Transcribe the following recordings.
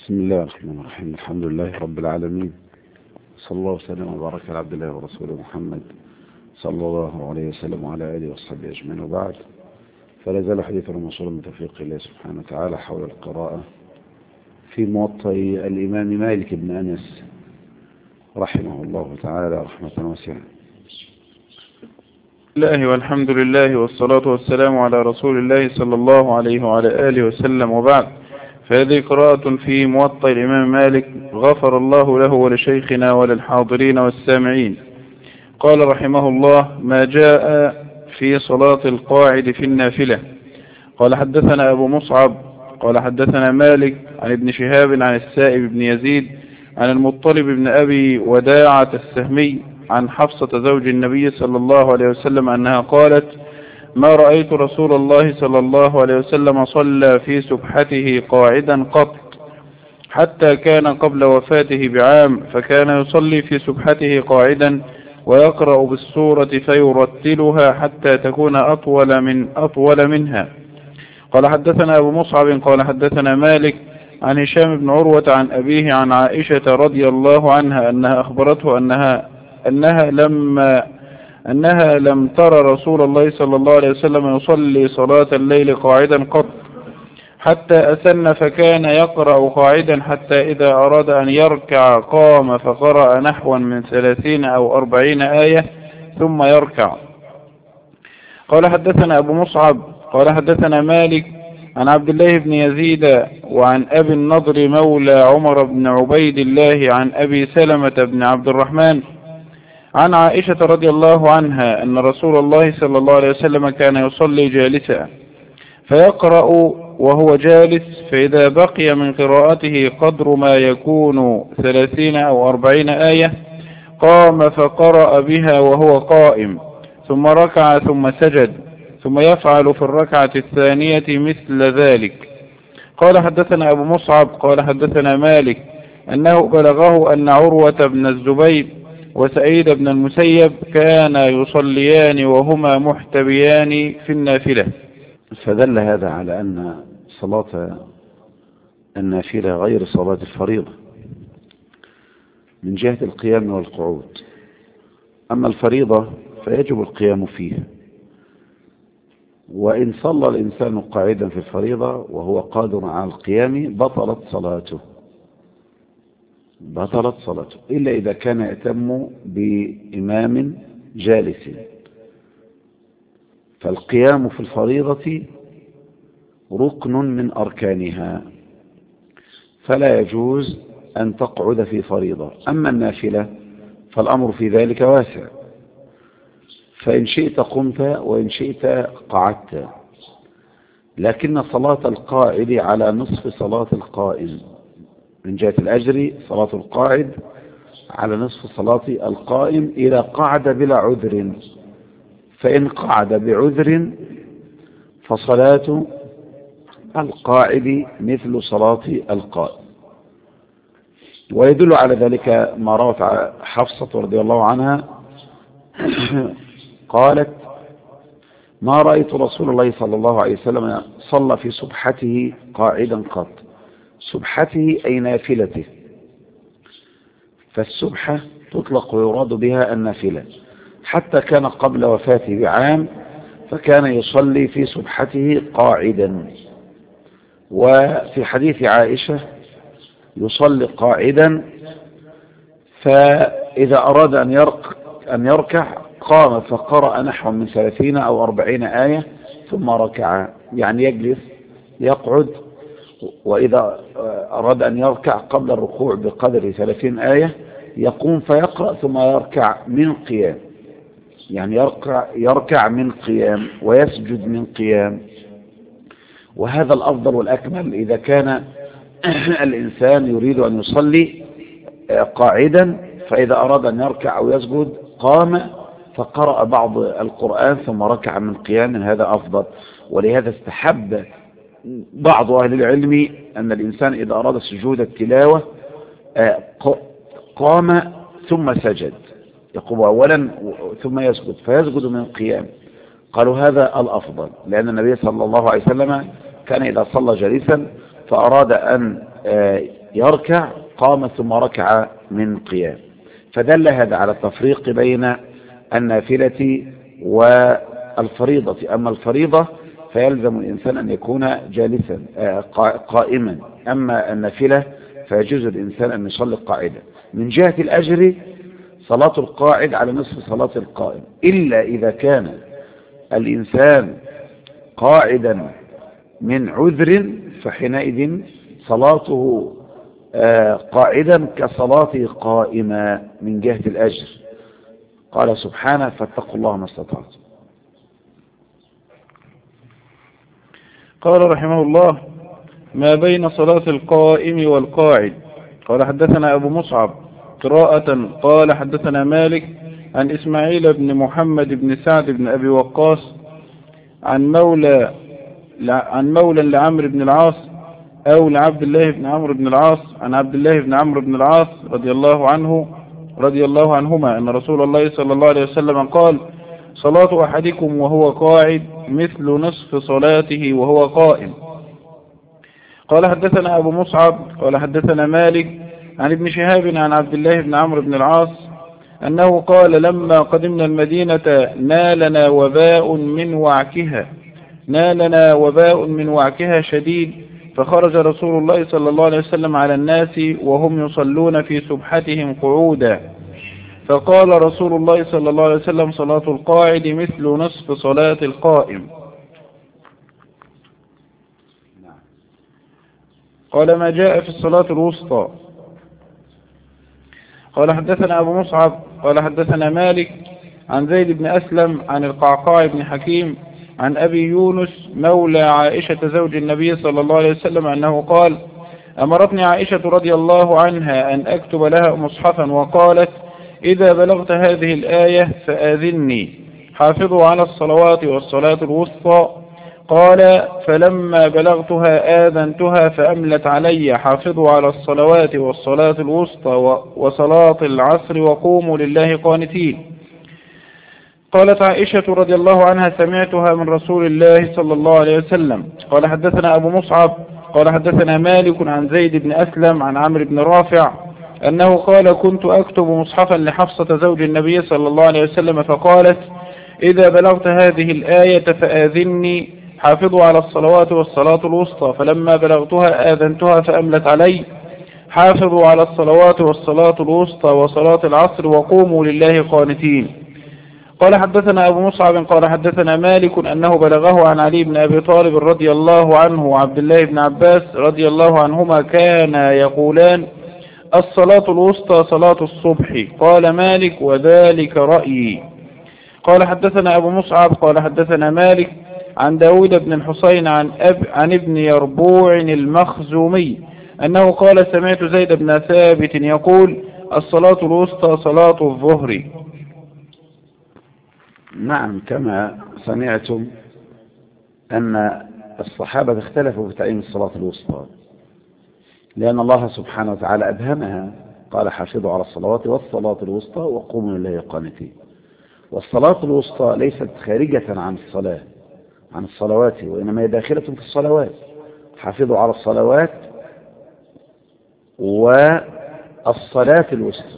بسم الله الرحمن الرحيم. الحمد لله رب العالمين، صلى الله وسلم وبارك على عبد الله ورسوله محمد صلى الله عليه وسلم وعلى آله وصحبه أجمعين، وبعد. فلا زال حديثنا موصولا من توفيق الله سبحانه وتعالى حول القراءة في موطأ الإمام مالك بن أنس رحمه الله تعالى رحمة واسعة. الله والحمد لله والصلاة والسلام على رسول الله صلى الله عليه وعلى آله وسلم، وبعد. فهذه قراءة في موطأ الإمام مالك، غفر الله له ولشيخنا وللحاضرين والسامعين. قال رحمه الله: ما جاء في صلاة القاعد في النافلة. قال حدثنا أبو مصعب قال حدثنا مالك عن ابن شهاب عن السائب بن يزيد عن المطلب بن أبي وداعة السهمي عن حفصة زوج النبي صلى الله عليه وسلم أنها قالت: ما رأيت رسول الله صلى الله عليه وسلم صلى في سبحته قاعدا قط، حتى كان قبل وفاته بعام، فكان يصلي في سبحته قاعدا ويقرأ بالسورة فيرتلها حتى تكون أطول منها. قال حدثنا أبو مصعب قال حدثنا مالك عن هشام بن عروة عن أبيه عن عائشة رضي الله عنها أنها أخبرته أنها لم ترى رسول الله صلى الله عليه وسلم يصلي صلاة الليل قاعدا قط، حتى أسن فكان يقرأ قاعدا، حتى إذا أراد أن يركع قام فقرأ نحوا من 30 أو 40 آية ثم يركع. قال حدثنا أبو مصعب قال حدثنا مالك عن عبد الله بن يزيد وعن أبي النضر مولى عمر بن عبيد الله عن أبي سلمة بن عبد الرحمن عن عائشة رضي الله عنها أن رسول الله صلى الله عليه وسلم كان يصلي جالسا فيقرأ وهو جالس، فإذا بقي من قراءته قدر ما يكون 30 أو 40 آية قام فقرأ بها وهو قائم، ثم ركع ثم سجد، ثم يفعل في الركعة الثانية مثل ذلك. قال حدثنا أبو مصعب قال حدثنا مالك أنه بلغه أن عروة بن الزبير وسعيد بن المسيب كانا يصليان وهما محتبيان في النافلة. فدل هذا على أن صلاة النافلة غير صلاة الفريضة من جهة القيام والقعود. أما الفريضة فيجب القيام فيها، وإن صلى الإنسان قاعدا في الفريضة وهو قادر على القيام بطلت صلاته إلا إذا كان يأتم بإمام جالس، فالقيام في الفريضة ركن من أركانها، فلا يجوز أن تقعد في فريضة. أما النافلة فالأمر في ذلك واسع، فإن شئت قمت وإن شئت قعدت، لكن صلاة القاعد على نصف صلاة القائم من جهة الأجر. صلاة القاعد على نصف صلاة القائم إذا قعد بلا عذر، فإن قعد بعذر فصلاة القاعد مثل صلاة القائم. ويدل على ذلك ما روت حفصة رضي الله عنها قالت: ما رأيت رسول الله صلى الله عليه وسلم صلى في سبحته قاعدا قط. سبحته أي نافلته، فالسبحة تطلق ويراد بها النافلة. حتى كان قبل وفاته بعام فكان يصلي في سبحته قاعدا. وفي حديث عائشة يصلي قاعدا، فإذا أراد أن يركع قام فقرأ نحو من 30 أو 40 آية ثم ركع، يعني يجلس يقعد، وإذا أراد أن يركع قبل الركوع بقدر 30 آية يقوم فيقرأ ثم يركع من قيام، يعني يركع من قيام ويسجد من قيام. وهذا الأفضل والأكمل إذا كان الإنسان يريد أن يصلي قاعدا، فإذا أراد أن يركع أو يسجد قام فقرأ بعض القرآن ثم ركع من قيام، هذا أفضل. ولهذا استحب بعض أهل العلم أن الإنسان إذا أراد سجود التلاوة قام ثم سجد، يقوم أولا ثم يسجد فيسجد من قيام. قالوا هذا الأفضل، لأن النبي صلى الله عليه وسلم كان إذا صلى جالسا فأراد أن يركع قام ثم ركع من قيام. فدل هذا على التفريق بين النافلة والفريضة. أما الفريضة فيلزم الإنسان أن يكون جالسا قائما، أما النافلة فيجوز الإنسان أن يصلي قاعدا. من جهة الأجر صلاة القاعد على نصف صلاة القائم، إلا إذا كان الإنسان قاعدا من عذر فحينئذ صلاته قاعدا كصلاته قائما من جهة الأجر. قال سبحانه فاتقوا الله ما استطعتم. قال رحمه الله ما بين صلاة القائم والقاعد. قال حدثنا أبو مصعب قراءة قال حدثنا مالك عن إسماعيل بن محمد بن سعد بن أبي وقاص عن مولى لعمرو بن العاص أو لعبد الله بن عمرو بن العاص عن عبد الله بن عمرو بن العاص رضي الله عنهما أن رسول الله صلى الله عليه وسلم قال صلاة أحدكم وهو قاعد مثل نصف صلاته وهو قائم. قال حدثنا أبو مصعب قال حدثنا مالك عن ابن شهاب عن عبد الله بن عمرو بن العاص أنه قال لما قدمنا المدينة نالنا وباء من وعكها شديد، فخرج رسول الله صلى الله عليه وسلم على الناس وهم يصلون في سبحتهم قعودا، فقال رسول الله صلى الله عليه وسلم صلاة القاعد مثل نصف صلاة القائم. قال ما جاء في الصلاة الوسطى. قال حدثنا أبو مصعب قال حدثنا مالك عن زيد بن أسلم عن القعقاع بن حكيم عن أبي يونس مولى عائشة زوج النبي صلى الله عليه وسلم أنه قال أمرتني عائشة رضي الله عنها أن أكتب لها مصحفا وقالت إذا بلغت هذه الآية فآذني حافظوا على الصلوات والصلاة الوسطى. قال فلما بلغتها آذنتها فأملت علي حافظوا على الصلوات والصلاة الوسطى وصلاة العصر وقوموا لله قانتين. قالت عائشة رضي الله عنها سمعتها من رسول الله صلى الله عليه وسلم. قال حدثنا أبو مصعب قال حدثنا مالك عن زيد بن أسلم عن عمرو بن رافع أنه قال كنت أكتب مصحفا لحفصة زوج النبي صلى الله عليه وسلم فقالت إذا بلغت هذه الآية فآذني حافظوا على الصلوات والصلاة الوسطى. فلما بلغتها آذنتها فأملت علي حافظوا على الصلوات والصلاة الوسطى وصلاة العصر وقوموا لله قانتين. قال حدثنا أبو مصعب قال حدثنا مالك أنه بلغه عن علي بن أبي طالب رضي الله عنه وعبد الله بن عباس رضي الله عنهما كانا يقولان الصلاة الوسطى صلاة الصبح. قال مالك وذلك رأيي. قال حدثنا أبو مصعب قال حدثنا مالك عن داود بن الحسين عن ابن يربوع المخزومي أنه قال سمعت زيد بن ثابت يقول الصلاة الوسطى صلاة الظهر. نعم، كما سمعتم أن الصحابة اختلفوا في تعيين الصلاة الوسطى، لأن الله سبحانه وتعالى أبهمها، قال حافظوا على الصلوات والصلاة الوسطى وقوموا لله قانتين. والصلاة الوسطى ليست خارجة عن الصلوات، وإنما هي داخلة في الصلوات. حافظوا على الصلوات والصلاة الوسطى.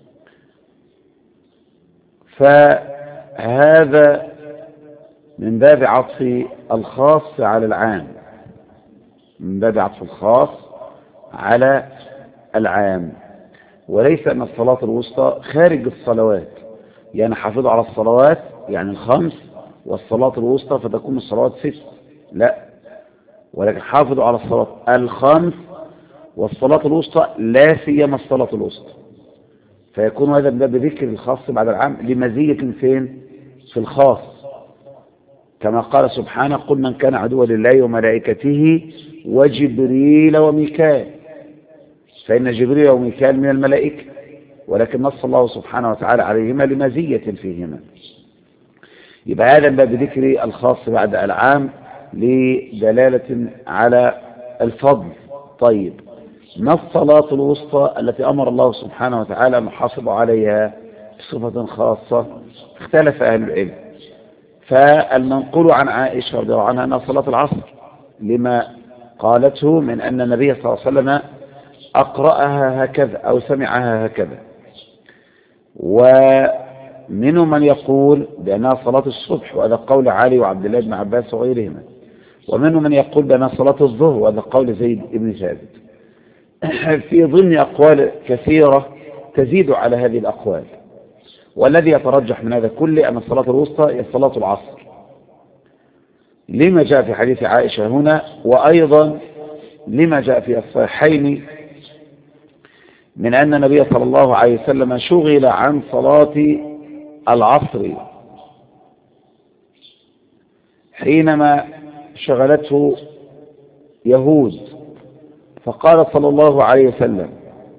فهذا من باب عطف الخاص على العام، من باب عطف الخاص على العام، وليس أن الصلاة الوسطى خارج الصلوات، يعني حافظوا على الصلوات يعني الخمس والصلاة الوسطى فتكون الصلوات 6، لا، ولكن حافظوا على الصلاة الخمس والصلاة الوسطى لا سيما الصلاة الوسطى، فيكون هذا من باب ذكر الخاص بعد العام لمزية فين؟ في الخاص، كما قال سبحانه قل من كان عدوا لله وملائكته وجبريل وميكال، فإن جبريل وميكال من الملائكة، ولكن نص الله سبحانه وتعالى عليهما لمزية فيهما. يبقى هذا من باب ذكر الخاص بعد العام لدلالة على الفضل. طيب، ما الصلاة الوسطى التي أمر الله سبحانه وتعالى أن نحافظ عليها بصفة خاصة؟ اختلف أهل العلم، فالمنقول عن عائشة رضي الله عنها أنها صلاة العصر، لما قالته من أن النبي صلى الله عليه وسلم أقرأها هكذا أو سمعها هكذا. ومنهم من يقول بأنها صلاة الصبح، وهذا قول علي وعبد الله بن عباس وغيرهما. ومنهم من يقول بأنها صلاة الظهر، وهذا قول زيد بن ثابت. في ضمن أقوال كثيرة تزيد على هذه الأقوال، والذي يترجح من هذا كله أن الصلاة الوسطى هي صلاة العصر، لما جاء في حديث عائشة هنا، وأيضا لما جاء في الصحيحين من أن النبي صلى الله عليه وسلم شغل عن صلاة العصر حينما شغلته يهود، فقال صلى الله عليه وسلم: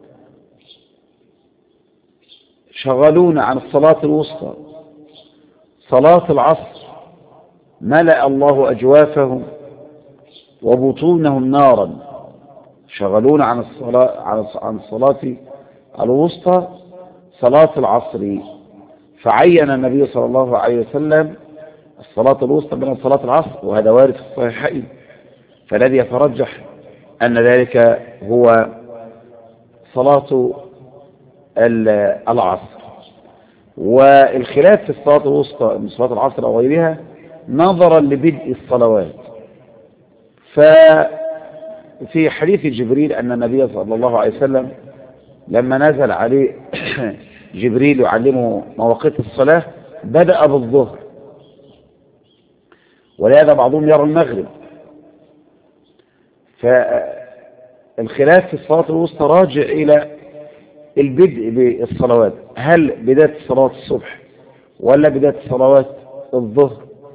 شغلونا عن الصلاة الوسطى صلاة العصر، ملأ الله أجوافهم وبطونهم نارا. شغلونا عن الصلاة الوسطى صلاة العصر، فعين النبي صلى الله عليه وسلم الصلاة الوسطى بين صلاة العصر، وهذا وارد في الصحيحين. فالذي يترجح أن ذلك هو صلاة العصر. والخلاف في الصلاة الوسطى من صلاة العصر أو غيرها نظرا لبدء الصلوات. ففي حديث جبريل أن النبي صلى الله عليه وسلم لما نزل عليه جبريل يعلمه مواقيت الصلاة بدأ بالظهر، ولهذا بعضهم يرى المغرب. فالخلاف في الصلاة الوسطى راجع إلى البدء بالصلوات، هل بداية صلاة الصبح ولا بداية صلوات الظهر؟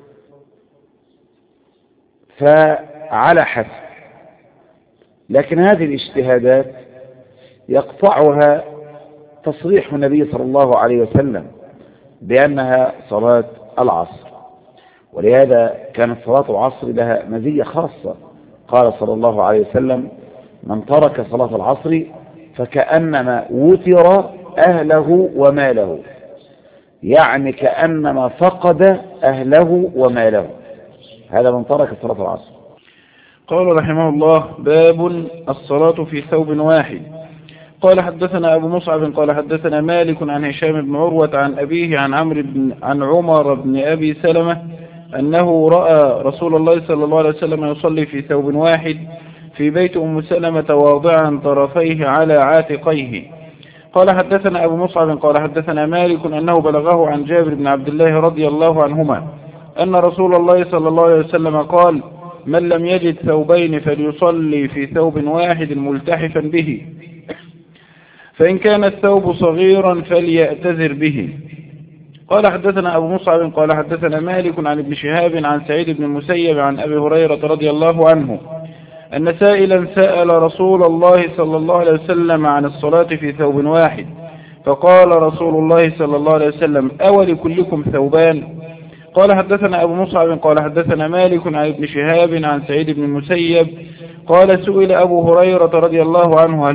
فعلى حسب. لكن هذه الاجتهادات يقطعها تصريح النبي صلى الله عليه وسلم بأنها صلاة العصر، ولهذا كانت صلاة العصر لها مزية خاصة. قال صلى الله عليه وسلم: من ترك صلاة العصر فكأنما وتر أهله وماله، يعني كأنما فقد أهله وماله. هذا من ترك صلاة العصر. قال رحمه الله: باب الصلاة في ثوب واحد. قال حدثنا أبو مصعب قال حدثنا مالك عن هشام بن عروة عن أبيه عن عمر بن أبي سلمة أنه رأى رسول الله صلى الله عليه وسلم يصلي في ثوب واحد في بيت أم سلمة واضعا طرفيه على عاتقيه. قال حدثنا أبو مصعب قال حدثنا مالك أنه بلغه عن جابر بن عبد الله رضي الله عنهما أن رسول الله صلى الله عليه وسلم قال: من لم يجد ثوبين فليصلي في ثوب واحد ملتحفا به، فإن كان الثوب صغيرا فليأتذر به. قال حدثنا أبو مصعب قال حدثنا مالك عن ابن شهاب عن سعيد بن المسيب عن أبي هريرة رضي الله عنه أن سائلا سأل رسول الله صلى الله عليه وسلم عن الصلاة في ثوب واحد، فقال رسول الله صلى الله عليه وسلم: أولكلكم ثوبان؟ قال حدثنا أبو مصعب قال حدثنا مالك عن ابن شهاب عن سعيد بن المسيب قال: سئل أبو هريرة رضي الله عنه: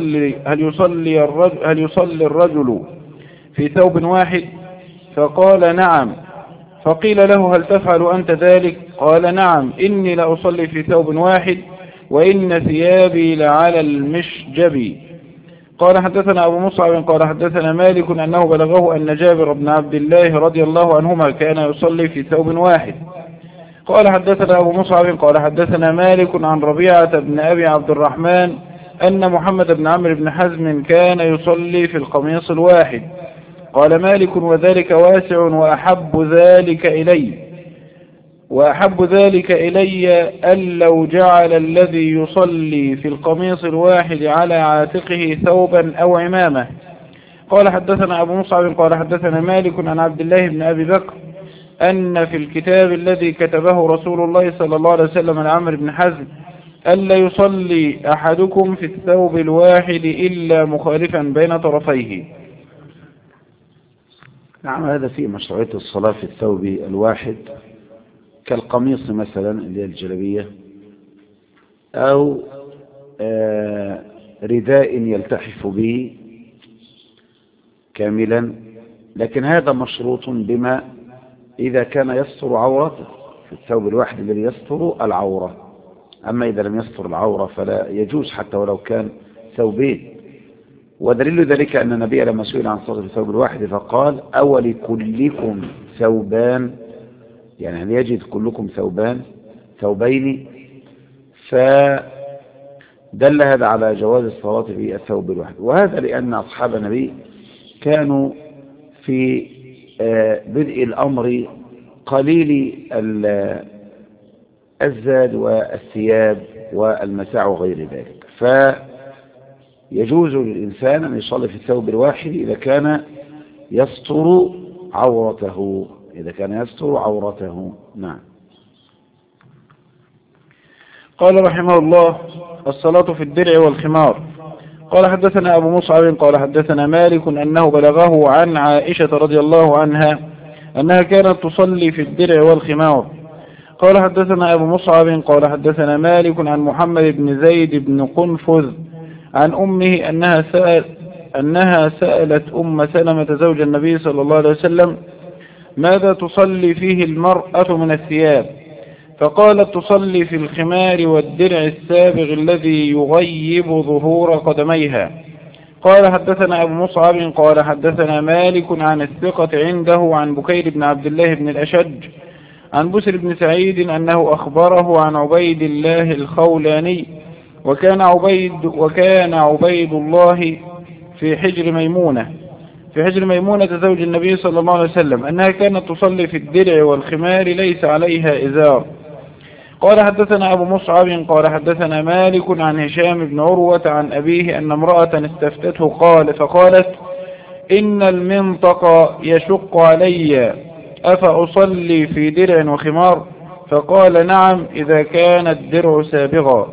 هل يصلي الرجل في ثوب واحد؟ فقال: نعم. فقيل له: هل تفعل أنت ذلك؟ قال: نعم، إني لأصلي في ثوب واحد وإن ثيابي لعلى المشجب. قال حدثنا أبو مصعب قال حدثنا مالك أنه بلغه أن جابر بن عبد الله رضي الله عنهما كان يصلي في ثوب واحد. قال حدثنا أبو مصعب قال حدثنا مالك عن ربيعة بن أبي عبد الرحمن أن محمد بن عمرو بن حزم كان يصلي في القميص الواحد. قال مالك: وذلك واسع وأحب ذلك إلي أن لو جعل الذي يصلي في القميص الواحد على عاتقه ثوبا أو عمامة. قال حدثنا أبو مصعب قال حدثنا مالك عن عبد الله بن أبي بكر أن في الكتاب الذي كتبه رسول الله صلى الله عليه وسلم لعمرو بن حزم ألا يصلي أحدكم في الثوب الواحد إلا مخالفا بين طرفيه. نعم، هذا فيه مشروعية الصلاة في الثوب الواحد كالقميص مثلا اللي هي الجلبية، أو رداء يلتحف به كاملا، لكن هذا مشروط بما إذا كان يستر عورته، في الثوب الواحد الذي يستر العورة. أما إذا لم يستر العورة فلا يجوز حتى ولو كان ثوبين. ودليل ذلك أن النبي لما سئل عن صلاة الثوب الواحد فقال أولكلكم ثوبان، يعني هل يجد كلكم ثوبين، فدل هذا على جواز الصلاة في الثوب الواحد. وهذا لأن أصحاب النبي كانوا في بدء الأمر قليل الزاد والثياب والمتاع وغير ذلك، فيجوز للإنسان أن يصلي في الثوب الواحد إذا كان يستر عورته. نعم. قال رحمه الله: الصلاة في الدرع والخمار. قال حدثنا أبو مصعب قال حدثنا مالك أنه بلغه عن عائشة رضي الله عنها أنها كانت تصلي في الدرع والخمار. قال حدثنا أبو مصعب قال حدثنا مالك عن محمد بن زيد بن قنفذ عن أمه أنها سألت أم سلمة زوج النبي صلى الله عليه وسلم: ماذا تصلي فيه المرأة من الثياب؟ فقالت: تصلي في الخمار والدرع السابغ الذي يغيب ظهور قدميها. قال حدثنا أبو مصعب قال حدثنا مالك عن الثقة عنده عن بكير بن عبد الله بن الأشج عن بسر بن سعيد أنه أخبره عن عبيد الله الخولاني وكان عبيد الله في حجر ميمونة زوج النبي صلى الله عليه وسلم أنها كانت تصلي في الدرع والخمار ليس عليها إزار. قال حدثنا أبو مصعب قال حدثنا مالك عن هشام بن عروة عن أبيه أن امرأة استفتته فقالت: إن المنطق يشق علي أفأصلي في درع وخمار؟ فقال: نعم إذا كان الدرع سابغا.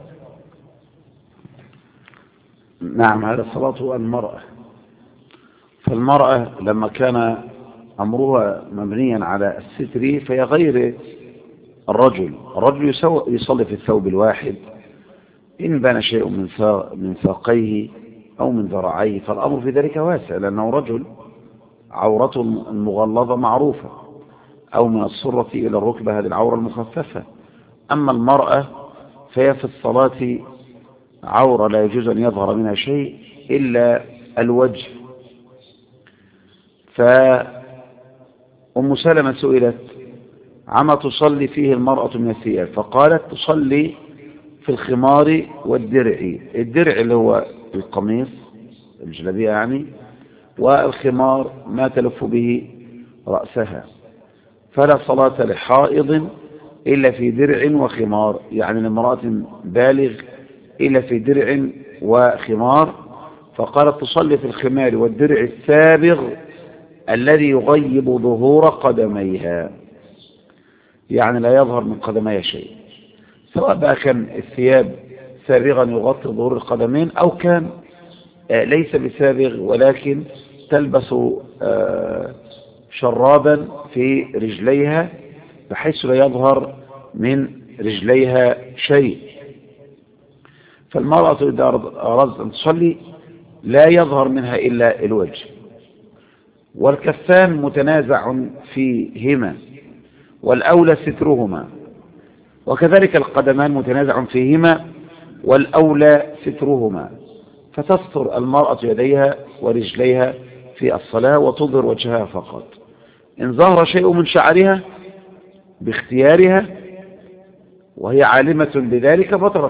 نعم. هذا صلاة المرأة. فالمرأة لما كان أمرها مبنيا على الستر فهي غير الرجل يصلي في الثوب الواحد إن بان شيء من ساقيه أو من ذراعيه، فالأمر في ذلك واسع لأنه رجل عورته المغلظة معروفة، أو من السرة إلى الركبة هذه العورة المخففة. أما المرأة فهي في الصلاة عورة لا يجوز أن يظهر منها شيء إلا الوجه. فأم سلمة سئلت عما تصلي فيه المرأة من الثياب، فقالت: تصلي في الخمار والدرع. الدرع اللي هو القميص الجلابية يعني، والخمار ما تلف به رأسها. فلا صلاة لحائض إلا في درع وخمار، يعني لامرأة بالغ إلا في درع وخمار. فقالت: تصلي في الخمار والدرع السابغ الذي يغيب ظهور قدميها، يعني لا يظهر من قدميها شيء، سواء بقى كان الثياب سابغا يغطي ظهور القدمين أو كان ليس بسابغ ولكن تلبس شرابا في رجليها بحيث لا يظهر من رجليها شيء. فالمرأة إذا أرادت أن تصلي لا يظهر منها إلا الوجه. والكفان متنازع فيهما والأولى سترهما، وكذلك القدمان متنازع فيهما والأولى سترهما. فتستر المرأة يديها ورجليها في الصلاة وتظهر وجهها فقط. إن ظهر شيء من شعرها باختيارها وهي عالمة بذلك بطلت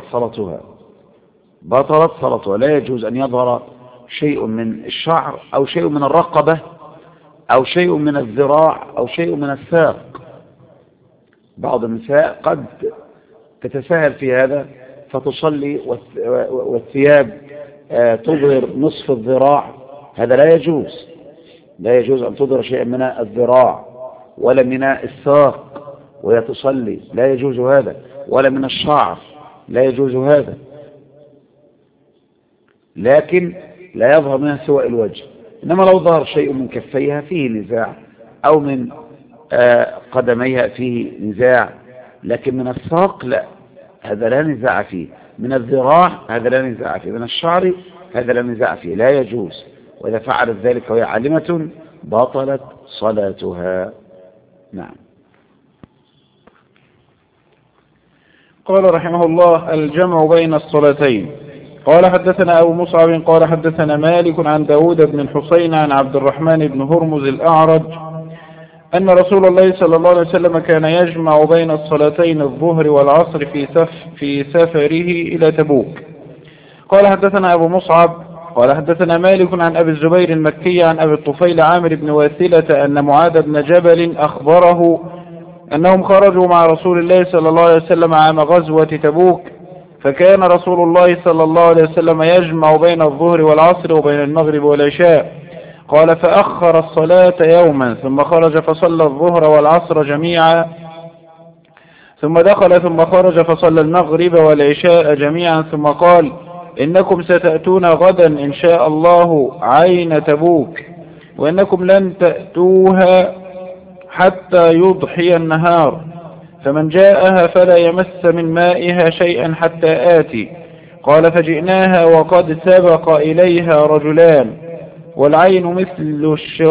صلاتها. لا يجوز أن يظهر شيء من الشعر أو شيء من الرقبة أو شيء من الذراع أو شيء من الساق. بعض النساء قد تتساهل في هذا فتصلي والثياب تظهر نصف الذراع. هذا لا يجوز أن تظهر شيء من الذراع ولا من الساق وهي تصلي، لا يجوز هذا، ولا من الشعر، لا يجوز هذا. لكن لا يظهر منها سوى الوجه. إنما لو ظهر شيء من كفيها فيه نزاع، أو من قدميها فيه نزاع، لكن من الساق لا، هذا لا نزاع فيه. من الذراع هذا لا نزاع فيه. من الشعر هذا لا نزاع فيه، لا يجوز. وإذا فعلت ذلك وهي عالمة بطلت صلاتها. نعم. قال رحمه الله: الجمع بين الصلاتين. قال حدثنا أبو مصعب قال حدثنا مالك عن داود بن الحسين عن عبد الرحمن بن هرمز الأعرج أن رسول الله صلى الله عليه وسلم كان يجمع بين الصلاتين الظهر والعصر في سفره إلى تبوك. قال حدثنا أبو مصعب قال حدثنا مالك عن أبي الزبير المكي عن أبي الطفيل عامر بن واثلة أن معاذ بن جبل أخبره أنهم خرجوا مع رسول الله صلى الله عليه وسلم عام غزوة تبوك، فكان رسول الله صلى الله عليه وسلم يجمع بين الظهر والعصر وبين المغرب والعشاء. قال: فأخر الصلاة يوما ثم خرج فصلى الظهر والعصر جميعا، ثم دخل ثم خرج فصلى المغرب والعشاء جميعا، ثم قال: إنكم ستأتون غدا إن شاء الله عين تبوك، وإنكم لن تأتوها حتى يضحي النهار، فمن جاءها فلا يمس من مائها شيئا حتى آتي. قال: فجئناها وقد سبق إليها رجلان، والعين مثل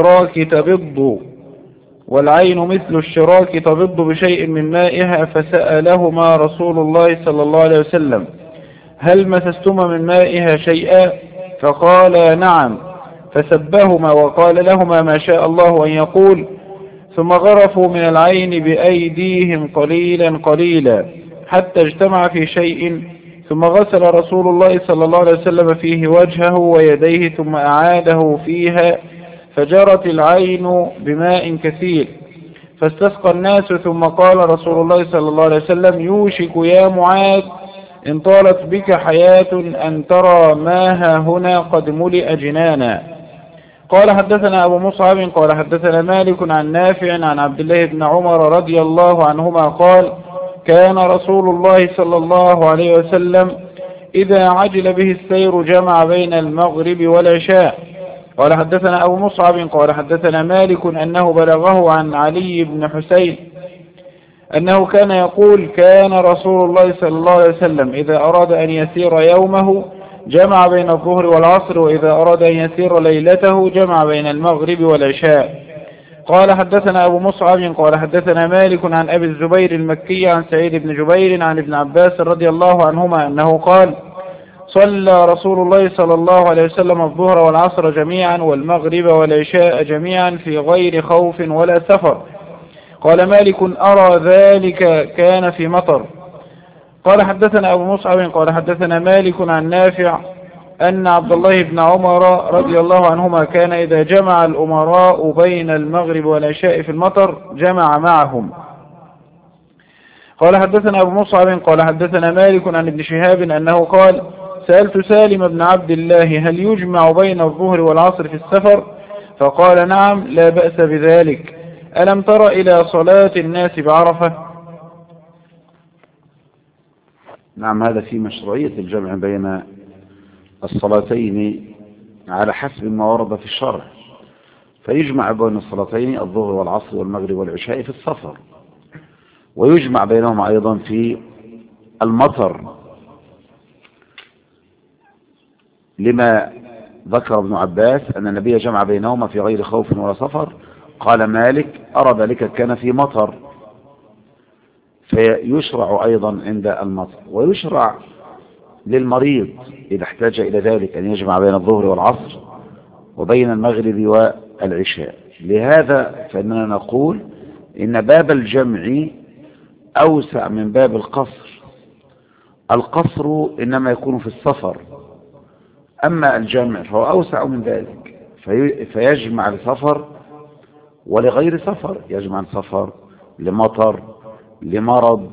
الشراك تبض بشيء من مائها، فسألهما رسول الله صلى الله عليه وسلم: هل مسستما من مائها شيئا؟ فقال: نعم. فسبهما وقال لهما ما شاء الله أن يقول، ثم غرفوا من العين بأيديهم قليلا قليلا حتى اجتمع في شيء، ثم غسل رسول الله صلى الله عليه وسلم فيه وجهه ويديه، ثم أعاده فيها، فجرت العين بماء كثير، فاستسقى الناس، ثم قال رسول الله صلى الله عليه وسلم: يوشك يا معاذ إن طالت بك حياة أن ترى ما ها هنا قد ملئ جنانا. قال حدثنا أبو مصعب قال حدثنا مالك عن نافع عن عبد الله بن عمر رضي الله عنهما قال: كان رسول الله صلى الله عليه وسلم إذا عجل به السير جمع بين المغرب والعشاء. قال حدثنا أبو مصعب قال حدثنا مالك أنه بلغه عن علي بن حسين أنه كان يقول: كان رسول الله صلى الله عليه وسلم إذا أراد أن يسير يومه جمع بين الظهر والعصر، وإذا أراد أن يسير ليلته جمع بين المغرب والعشاء. قال حدثنا أبو مصعب قال حدثنا مالك عن أبي الزبير المكي عن سعيد بن جبير عن ابن عباس رضي الله عنهما أنه قال: صلى رسول الله صلى الله عليه وسلم الظهر والعصر جميعا والمغرب والعشاء جميعا في غير خوف ولا سفر. قال مالك: أرى ذلك كان في مطر. قال حدثنا أبو مصعب قال حدثنا مالك عن نافع أن عبد الله بن عمر رضي الله عنهما كان إذا جمع الأمراء بين المغرب والعشاء في المطر جمع معهم. قال حدثنا أبو مصعب قال حدثنا مالك عن ابن شهاب أنه قال: سألت سالم بن عبد الله: هل يجمع بين الظهر والعصر في السفر؟ فقال: نعم، لا بأس بذلك. ألم تر إلى صلاة الناس بعرفة؟ نعم، هذا في مشروعية الجمع بين الصلاتين على حسب ما ورد في الشرع، فيجمع بين الصلاتين الظهر والعصر والمغرب والعشاء في السفر، ويجمع بينهم أيضا في المطر، لما ذكر ابن عباس أن النبي جمع بينهما في غير خوف ولا سفر. قال مالك: أرى ذلك كان في مطر، فيشرع أيضا عند المطر، ويشرع للمريض إذا احتاج إلى ذلك أن يجمع بين الظهر والعصر وبين المغرب والعشاء. لهذا فإننا نقول إن باب الجمع أوسع من باب القصر. القصر إنما يكون في السفر، أما الجمع فهو أوسع من ذلك، فيجمع لسفر ولغير سفر، يجمع لسفر لمطر لمرض.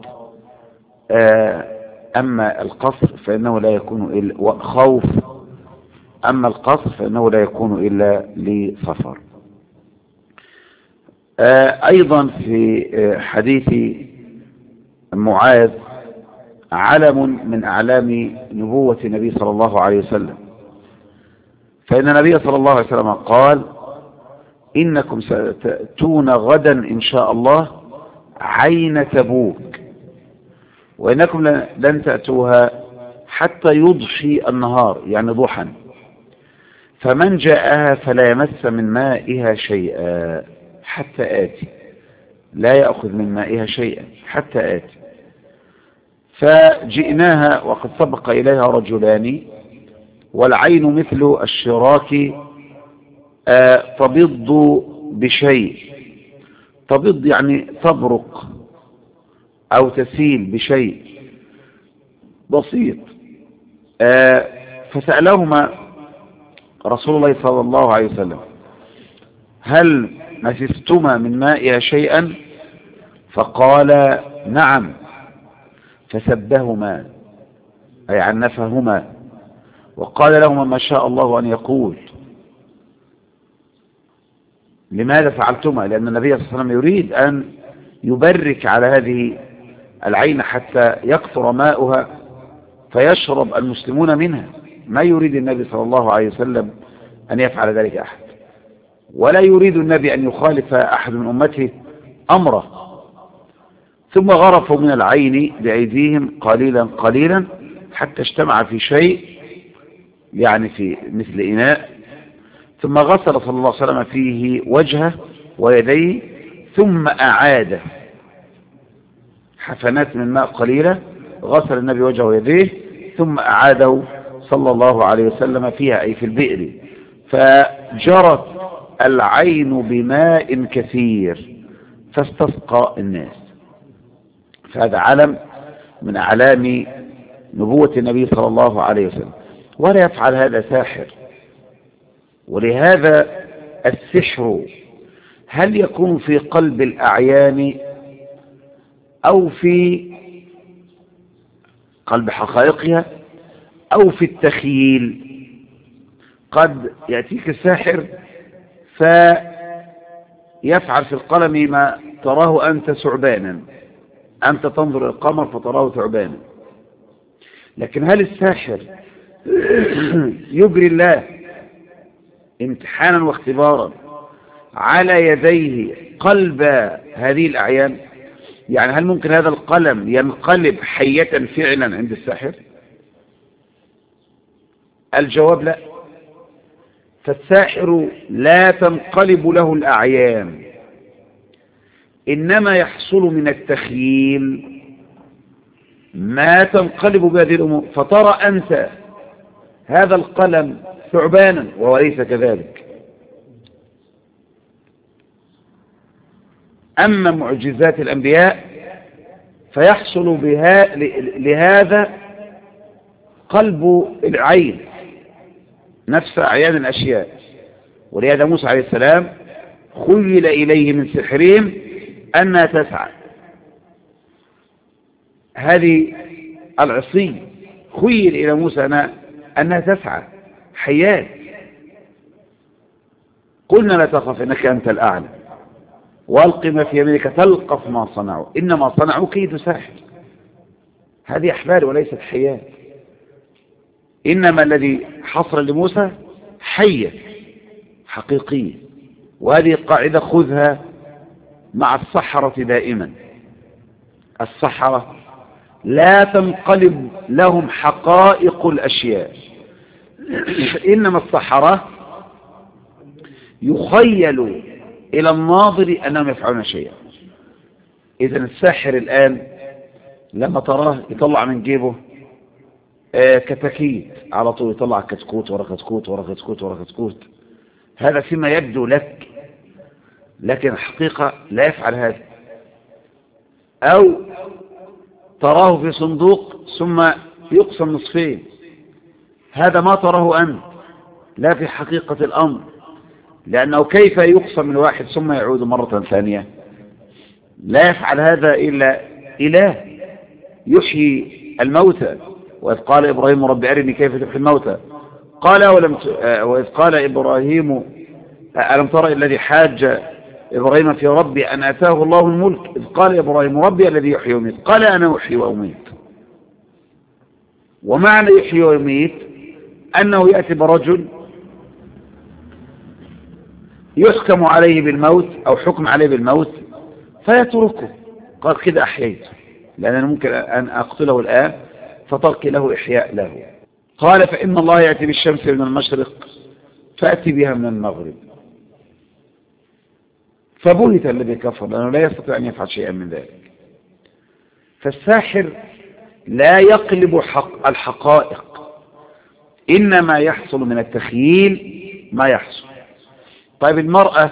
أما القصر فإنه لا يكون إلا خوف، أما القصر فإنه لا يكون إلا لسفر. أيضا في حديث معاذ علم من أعلام نبوة النبي صلى الله عليه وسلم، فإن النبي صلى الله عليه وسلم قال: إنكم ستأتون غدا إن شاء الله عين تبوك، وإنكم لن تأتوها حتى يضحي النهار، يعني ضحى، فمن جاءها فلا يمس من مائها شيئا حتى آتي، لا يأخذ من مائها شيئا حتى آتي. فجئناها وقد سبق إليها رجلان، والعين مثل الشراك تبض بشيء، تبض يعني تبرق أو تسيل بشيء بسيط. فسألهما رسول الله صلى الله عليه وسلم: هل مسستما من مائها شيئا؟ فقال: نعم. فسبهما أي عنفهما، وقال لهما: ما شاء الله أن يقول. لماذا فعلتما؟ لأن النبي صلى الله عليه وسلم يريد أن يبرك على هذه العين حتى يكثر ماؤها فيشرب المسلمون منها. ما يريد النبي صلى الله عليه وسلم أن يفعل ذلك أحد، ولا يريد النبي أن يخالف أحد من أمته أمره. ثم غرفوا من العين بأيديهم قليلا قليلا حتى اجتمع في شيء، يعني في مثل إناء. ثم غسل صلى الله عليه وسلم فيه وجهه ويديه، ثم أعاد حفنات من ماء قليلة، غسل النبي وجهه ويديه ثم أعاده صلى الله عليه وسلم فيها، أي في البئر، فجرت العين بماء كثير فاستسقى الناس. فهذا علم من أعلام نبوة النبي صلى الله عليه وسلم، ولا يفعل هذا ساحر. ولهذا السحر هل يكون في قلب الأعيان أو في قلب حقائقها أو في التخيل؟ قد يأتيك الساحر فيفعل في القلم ما تراه أنت ثعبانا، أنت تنظر القمر فتراه ثعبانا. لكن هل الساحر يجري الله امتحانا واختبارا على يديه قلب هذه الأعيان؟ يعني هل ممكن هذا القلم ينقلب حية فعلا عند الساحر؟ الجواب لا. فالساحر لا تنقلب له الأعيان، إنما يحصل من التخيل ما تنقلب بهذه الأمور، فترى أنت هذا القلم ثعبانا وهو ليس كذلك. أما معجزات الأنبياء فيحصل لهذا قلب العين نفس أعيان الأشياء. ولهذا موسى عليه السلام خيل إليه من سحرهم أنها تسعى، هذه العصي خيل إلى موسى أنها تسعى حيات. قلنا لا تخف إنك أنت الأعلى، والق ما في يمينك تلقف ما صنعوا إنما صنعوا كيد ساحر. هذه أحبال وليست حيات. إنما الذي حصل لموسى حية حقيقية. وهذه القاعدة خذها مع السحرة دائما. السحرة لا تنقلب لهم حقائق الأشياء، إنما السحرة يخيل إلى الناظر أنهم يفعلون شيئا. إذا الساحر الآن لما تراه يطلع من جيبه كتاكيت على طول، يطلع كتكوت ورا كتكوت ورا كتكوت ورا كتكوت، هذا فيما يبدو لك، لكن الحقيقة لا يفعل هذا. أو تراه في صندوق ثم يقسم نصفين، هذا ما تراه أنت لا في حقيقة الأمر، لأنه كيف يقسم من واحد ثم يعود مرة ثانية؟ لا يفعل هذا إلا إله يحيي الموتى. وإذ قال إبراهيم رب أرني كيف تحيي الموتى قال وإذ قال إبراهيم ألم تر الذي حاج إبراهيم في ربي أن أتاه الله الملك إذ قال إبراهيم ربي الذي يحيي ويميت قال أنا أحيي وأميت. ومعنى يحيي ويميت أنه يأتي برجل يحكم عليه بالموت أو حكم عليه بالموت فيتركه، قال كده أحييته، لأن أنا ممكن أن أقتله الآن فترك له إحياء له. قال فإن الله يأتي بالشمس من المشرق فأتي بها من المغرب. فبهت الذي كفر لأنه لا يستطيع أن يفعل شيئا من ذلك. فالساحر لا يقلب الحقائق، إنما يحصل من التخييل ما يحصل. طيب المرأة،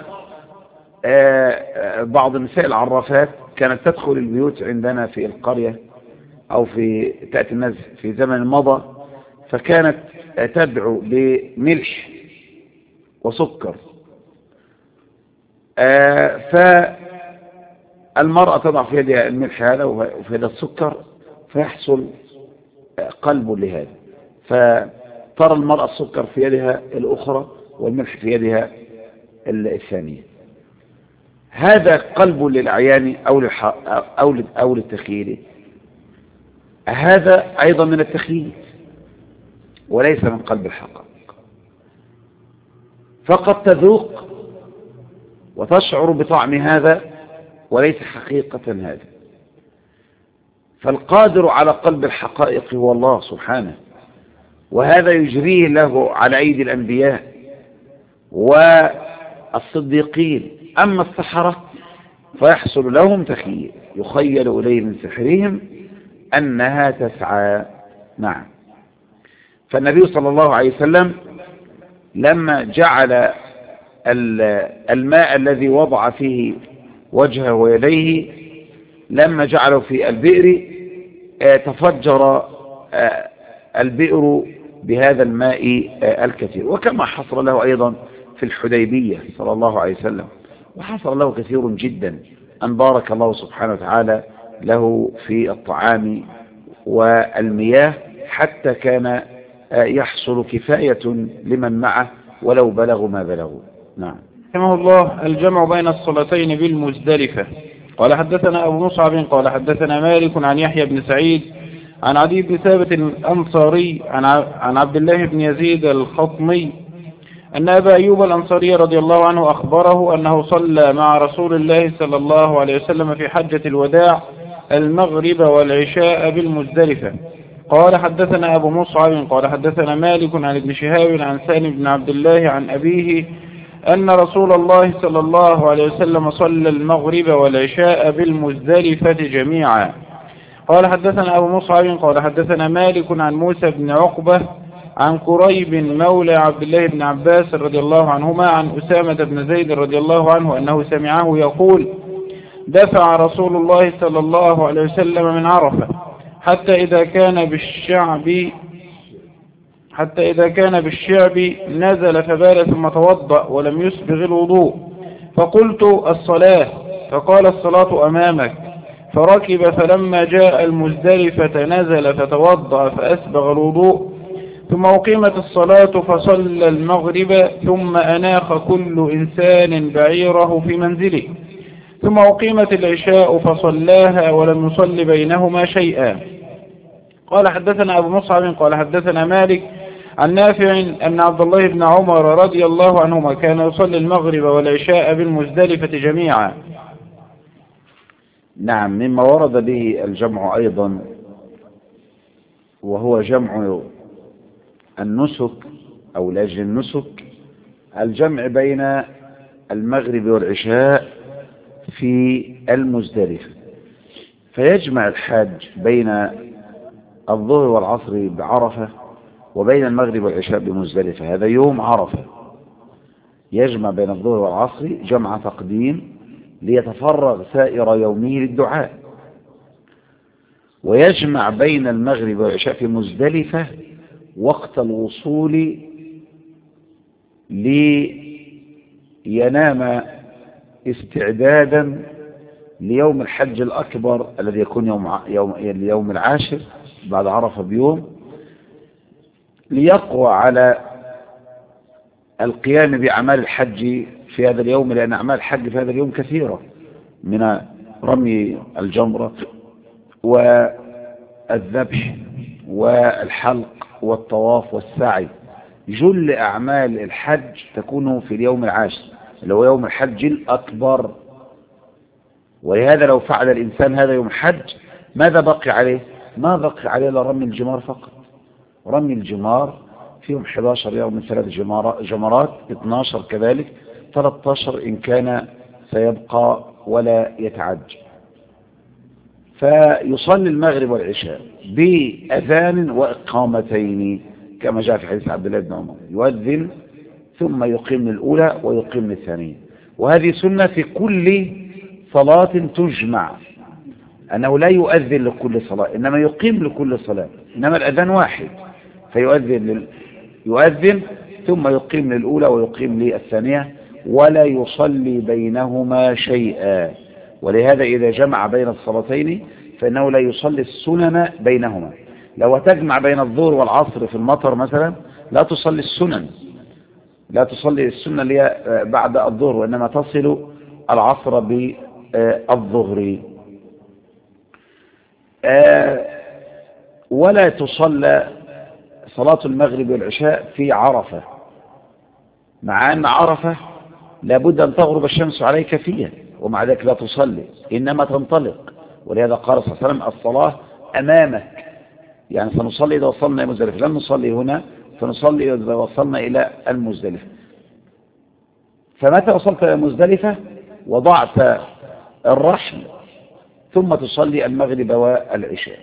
بعض النساء العرافات كانت تدخل البيوت عندنا في القرية أو تأتي الناس في زمن مضى، فكانت تدعو بملح وسكر، فالمرأة تضع في يدها الملح هذا وفي يدها السكر، فيحصل قلب لهذا، فترى المرأة السكر في يدها الأخرى والملح في يدها الثانية. هذا قلب للأعيان أو للتخيل، هذا أيضا من التخيل وليس من قلب الحقائق. فقد تذوق وتشعر بطعم هذا وليس حقيقة هذا. فالقادر على قلب الحقائق هو الله سبحانه، وهذا يجريه له على أيدي الأنبياء والصديقين. أما السحرة فيحصل لهم تخيل، يخيل إليه من سحرهم أنها تسعى. نعم. فالنبي صلى الله عليه وسلم لما جعل الماء الذي وضع فيه وجهه ويديه لما جعله في البئر تفجر البئر بهذا الماء الكثير، وكما حصل له أيضا في الحديبية صلى الله عليه وسلم، وحصل له كثير جدا أن بارك الله سبحانه وتعالى له في الطعام والمياه، حتى كان يحصل كفاية لمن معه ولو بلغوا ما بلغوا. نعم. رحمه الله. الجمع بين الصلاتين بالمزدلفة. قال حدثنا أبو مصعب قال حدثنا مالك عن يحيى بن سعيد عن عدي بن ثابت الأنصاري عن عبد الله بن يزيد الخطمي أن أبا أيوب الأنصاري رضي الله عنه أخبره أنه صلى مع رسول الله صلى الله عليه وسلم في حجة الوداع المغرب والعشاء بالمزدلفة. قال حدثنا أبو مصعب قال حدثنا مالك عن ابن شهاب عن سالم بن عبد الله عن أبيه أن رسول الله صلى الله عليه وسلم صلى المغرب والعشاء بالمزدلفة جميعا. قال حدثنا أبو مصعب قال حدثنا مالك عن موسى بن عقبة عن قريب مولى عبد الله بن عباس رضي الله عنهما عن أسامة بن زيد رضي الله عنه أنه سمعه يقول: دفع رسول الله صلى الله عليه وسلم من عرفة حتى إذا كان بالشعب نزل فبال ثم توضأ ولم يسبغ الوضوء، فقلت: الصلاة؟ فقال: الصلاة أمامك. فركب، فلما جاء المزدلفة نزل فتوضأ فأسبغ الوضوء، ثم أقيمت الصلاة فصلى المغرب، ثم أناخ كل إنسان بعيره في منزله، ثم أقيمت العشاء فصلاها ولم يصل بينهما شيئا. قال حدثنا أبو مصعب قال حدثنا مالك عن نافع أن عبد الله بن عمر رضي الله عنهما كان يصلي المغرب والعشاء بالمزدلفة جميعا. نعم. مما ورد به الجمع أيضا وهو جمع النسك أو لأجل النسك، الجمع بين المغرب والعشاء في المزدلفة، فيجمع الحاج بين الظهر والعصر بعرفة وبين المغرب والعشاء بمزدلفة. هذا يوم عرفة، يجمع بين الظهر والعصر جمع تقديم ليتفرغ سائر يومه للدعاء، ويجمع بين المغرب والعشاء في مزدلفة وقت الوصول لينام استعدادا ليوم الحج الأكبر الذي يكون يوم العاشر بعد عرفة بيوم، ليقوى على القيام بأعمال الحج في هذا اليوم، لأن أعمال الحج في هذا اليوم كثيرة، من رمي الجمرة والذبح والحلق والطواف والسعي. جل أعمال الحج تكون في اليوم العاشر اللي هو يوم الحج الأكبر. ولهذا لو فعل الإنسان هذا يوم الحج ماذا بقي عليه؟ ما بقي عليه إلا رمي الجمار فقط. رمي الجمار فيهم 11 يوم من 3 جمرات، 12 كذلك، 13 إن كان سيبقى ولا يتعج. فيصلي المغرب والعشاء بأذان وإقامتين كما جاء في حديث عبد الله بن عمر، يؤذن ثم يقيم الأولى ويقيم الثانية. وهذه سنة في كل صلاة تجمع، أنه لا يؤذن لكل صلاة إنما يقيم لكل صلاة، إنما الأذان واحد يؤذن ثم يقيم للأولى ويقيم للثانية ولا يصلي بينهما شيئا. ولهذا إذا جمع بين الصلاتين فإنه لا يصلي السنن بينهما. لو تجمع بين الظهر والعصر في المطر مثلا لا تصلي السنن، لا تصلي السنة اللي هي بعد الظهر، وإنما تصل العصر بالظهر. ولا تصلى صلاة المغرب والعشاء في عرفة، مع أن عرفة لابد أن تغرب الشمس عليك فيها، ومع ذلك لا تصلي إنما تنطلق. ولهذا قال صلى الله عليه وسلم الصلاة أمامك، يعني سنصلي إذا وصلنا إلى مزدلفة، لن نصلي هنا، فنصلي إذا وصلنا إلى المزدلفة. فمتى وصلت إلى مزدلفة وضعت الرحل ثم تصلي المغرب والعشاء.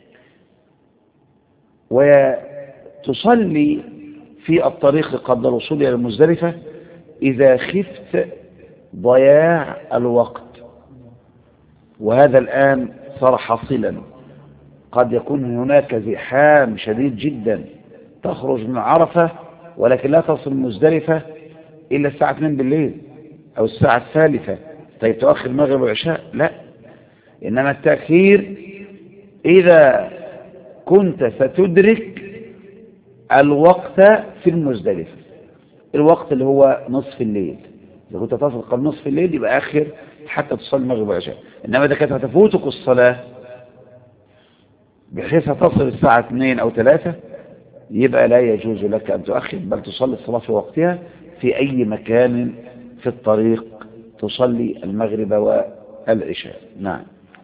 وتصلي في الطريق قبل الوصول إلى المزدلفة إذا خفت ضياع الوقت، وهذا الآن صار حاصلا. قد يكون هناك زحام شديد جدا، تخرج من عرفة ولكن لا تصل المزدلفة إلا الساعة 2 بالليل أو الساعة 3. طيب تؤخر المغرب والعشاء؟ لا، إنما التأخير إذا كنت ستدرك الوقت في المزدلفة، الوقت اللي هو نصف الليل. إذا كنت تصل قبل نصف الليل يبقى آخر حتى تصلي المغرب والعشاء. إنما إذا كانت هتفوتك الصلاة بحيث تصل الساعة 2 أو 3 يبقى لا يجوز لك أن تؤخر، بل تصلي الصلاة في وقتها في أي مكان في الطريق تصلي المغرب والعشاء. نعم.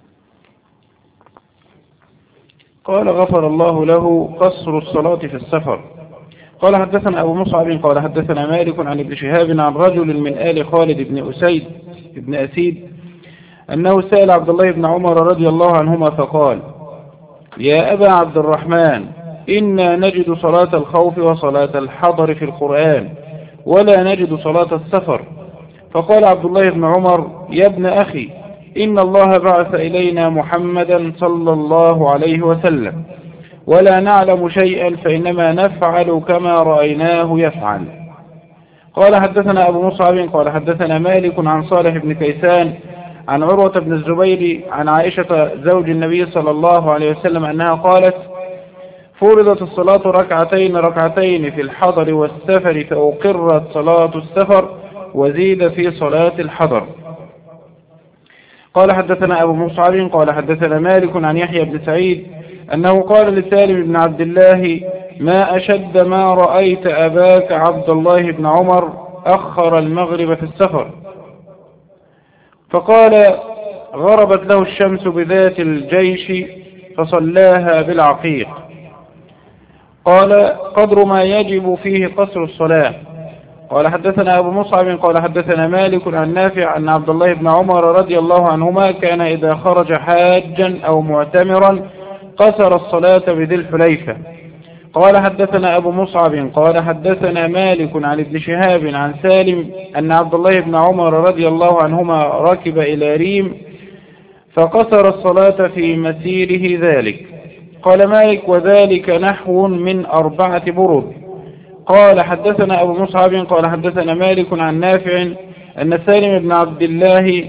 قال غفر الله له قصر الصلاة في السفر. قال حدثنا أبو مصعب قال حدثنا مالك عن ابن شهاب عن رجل من آل خالد بن أسيد أنه سأل عبد الله بن عمر رضي الله عنهما فقال: يا أبا عبد الرحمن، إنا نجد صلاة الخوف وصلاة الحضر في القرآن ولا نجد صلاة السفر. فقال عبد الله بن عمر: يا ابن أخي، إن الله بعث إلينا محمدا صلى الله عليه وسلم ولا نعلم شيئا فإنما نفعل كما رأيناه يفعل. قال حدثنا أبو مصعب قال حدثنا مالك عن صالح بن كيسان عن عروة بن الزبير عن عائشة زوج النبي صلى الله عليه وسلم أنها قالت: فرضت الصلاة ركعتين في الحضر والسفر فأقرت صلاة السفر وزيد في صلاة الحضر. قال حدثنا أبو مصعب قال حدثنا مالك عن يحيى بن سعيد أنه قال لسالم بن عبد الله: ما أشد ما رأيت أباك عبد الله بن عمر أخر المغرب في السفر. فقال: غربت له الشمس بذات الجيش فصلاها بالعقيق. قال: قدر ما يجب فيه قصر الصلاة. قال حدثنا أبو مصعب قال حدثنا مالك عن نافع أن عبد الله بن عمر رضي الله عنهما كان إذا خرج حاجا أو معتمرا قصر الصلاة بذي الحليفة. قال حدثنا أبو مصعب قال حدثنا مالك عن ابن شهاب عن سالم أن عبد الله بن عمر رضي الله عنهما ركب إلى ريم فقصر الصلاة في مسيره ذلك. قال مالك: وذلك نحو من 4 برد. قال حدثنا أبو مصعب قال حدثنا مالك عن نافع أن سالم بن عبد الله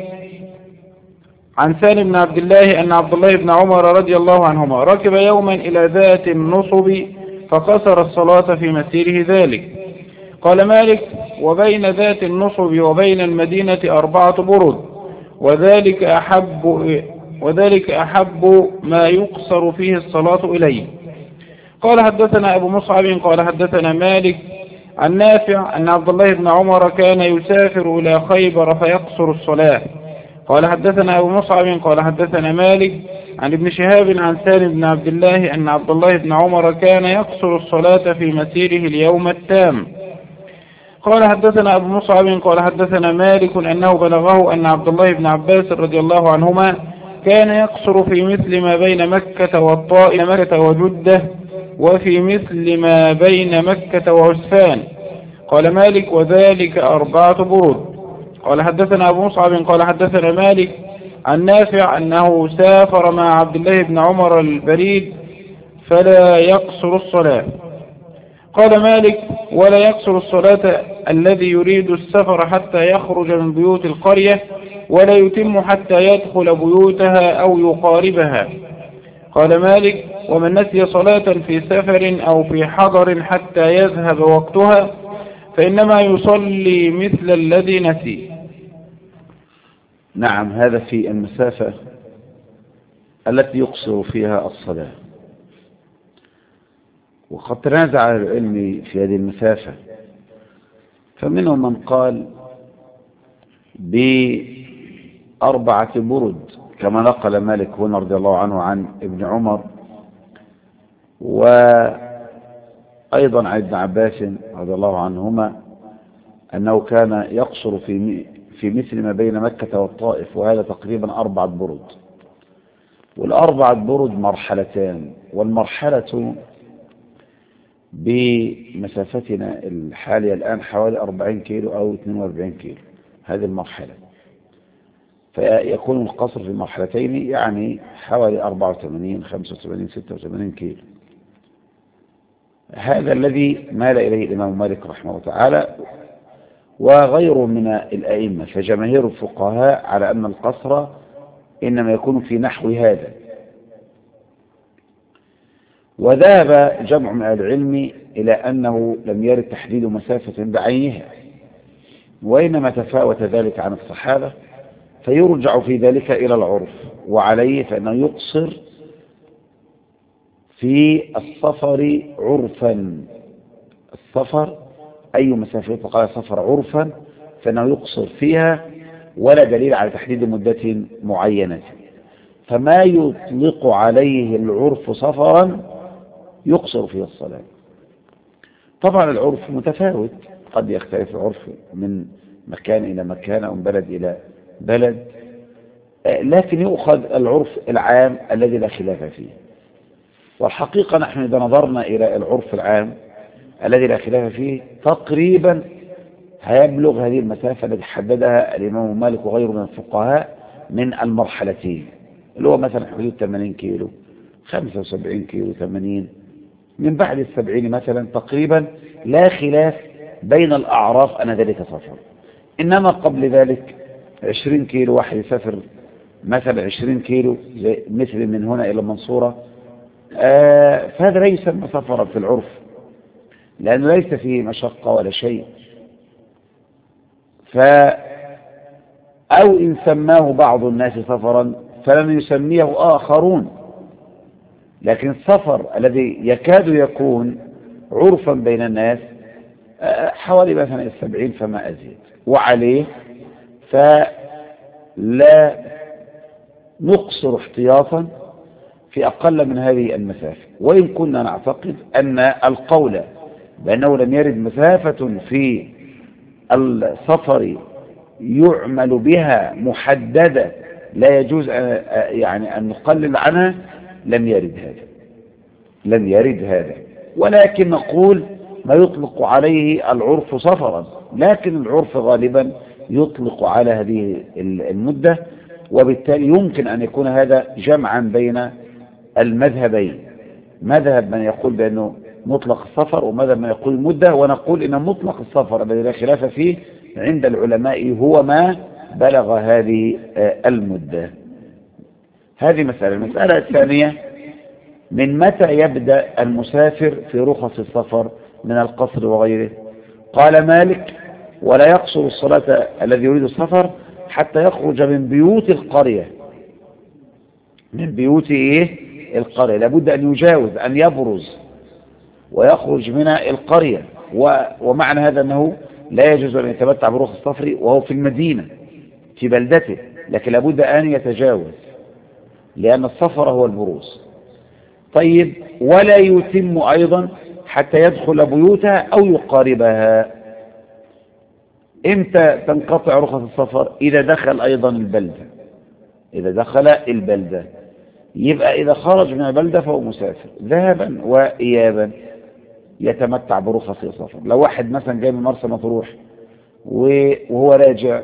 أن عبد الله بن عمر رضي الله عنهما ركب يوما إلى ذات النصب فقصر الصلاة في مسيره ذلك. قال مالك: وبين ذات النصب وبين المدينة 4 برد، وذلك أحب ما يقصر فيه الصلاة إليه. قال حدثنا أبو مصعب قال حدثنا مالك عن نافع أن عبد الله بن عمر كان يسافر إلى خيبر فيقصر الصلاة. قال حدثنا أبو مصعب قال حدثنا مالك عن ابن شهاب عن سالم بن عبد الله أن عبد الله بن عمر كان يقصر الصلاة في مسيره اليوم التام. قال حدثنا أبو مصعب قال حدثنا مالك أنه بلغه أن عبد الله بن عباس رضي الله عنهما كان يقصر في مثل ما بين مكة والطائف مكة وجدة وفي مثل ما بين مكة وعسفان. قال مالك وذلك 4 برود. قال حدثنا أبو مصعب قال حدثنا مالك عن نافع أنه سافر مع عبد الله بن عمر البريد فلا يقصر الصلاة. قال مالك ولا يقصر الصلاة الذي يريد السفر حتى يخرج من بيوت القرية ولا يتم حتى يدخل بيوتها أو يقاربها. قال مالك ومن نسي صلاة في سفر أو في حضر حتى يذهب وقتها فإنما يصلي مثل الذي نسي. نعم، هذا في المسافة التي يقصر فيها الصلاة. وقد تنازع العلم في هذه المسافة، فمنهم من قال ب4 برد كما نقل مالك هنا رضي الله عنه عن ابن عمر، وأيضا عن ابن عباس رضي الله عنهما أنه كان يقصر في مثل ما بين مكة والطائف، وهذا تقريبا 4 برد. وال4 برد مرحلتان، والمرحلة بمسافتنا الحالية الآن حوالي 40 كيلو أو 42 كيلو، هذه المرحلة. فيكون القصر في مرحلتين يعني حوالي 84 85 86 كيلو. هذا الذي مال إليه الإمام مالك رحمه الله تعالى وغيره من الأئمة. فجماهير الفقهاء على أن القصر إنما يكون في نحو هذا. وذهب جمع من العلم إلى أنه لم يرد تحديد مسافة بعينها، وإنما تفاوت ذلك عن الصحابة، فيرجع في ذلك إلى العرف. وعليه فإنه يقصر في السفر عرفا. السفر أي مسافة قال سفر عرفا فإنه يقصر فيها، ولا دليل على تحديد مدة معينة. فما يطلق عليه العرف سفرا يقصر فيه الصلاة. طبعا العرف متفاوت، قد يختلف العرف من مكان إلى مكان أو من بلد إلى بلد، لكن يؤخذ العرف العام الذي لا خلاف فيه. والحقيقة نحن إذا نظرنا إلى العرف العام الذي لا خلاف فيه تقريبا هيبلغ هذه المسافة التي حددها الإمام مالك وغيره من الفقهاء من المرحلتين، اللي هو مثلا حدود 80 كيلو 75 كيلو 80. من بعد 70 مثلا تقريبا لا خلاف بين الأعراف أن ذلك سفر. إنما قبل ذلك 20 كيلو واحد يسافر مثلا 20 كيلو مثل من هنا إلى المنصورة، فهذا لا يسمى سفرا في العرف، لأنه ليس فيه مشقة ولا شيء. أو إن سماه بعض الناس سفرا فلم يسميه آخرون، لكن السفر الذي يكاد يكون عرفا بين الناس حوالي مثلا 70 فما أزيد. وعليه فلا نقصر احتياطا في أقل من هذه المسافة. وإن كنا نعتقد أن القول بأنه لم يرد مسافة في السفر يعمل بها محددة لا يجوز يعني أن نقلل عنها، لم يرد هذا. ولكن نقول ما يطلق عليه العرف سفرا، لكن العرف غالبا يطلق على هذه المدة، وبالتالي يمكن أن يكون هذا جمعا بين المذهبين، مذهب من يقول بأنه مطلق السفر ومذهب من يقول مدة. ونقول إن مطلق السفر الذي لا خلاف فيه عند العلماء هو ما بلغ هذه المدة. هذه مسألة. المسألة الثانية، من متى يبدأ المسافر في رخص السفر من القصر وغيره؟ قال مالك ولا يقصر الصلاة الذي يريد السفر حتى يخرج من بيوت القرية. من بيوت القرية، لابد أن يجاوز، أن يبرز ويخرج من القرية. ومعنى هذا أنه لا يجوز أن يتمتع برخص السفر وهو في المدينة في بلدته، لكن لابد أن يتجاوز، لأن السفر هو البروز. طيب، ولا يتم أيضا حتى يدخل بيوتها أو يقاربها. إمتى تنقطع رخص السفر؟ إذا دخل أيضا البلدة. إذا دخل البلدة. يبقى إذا خرج من البلدة فهو مسافر ذهابا وإيابا يتمتع برخص السفر. لو واحد مثلا جاي من مرسى مطروح وهو راجع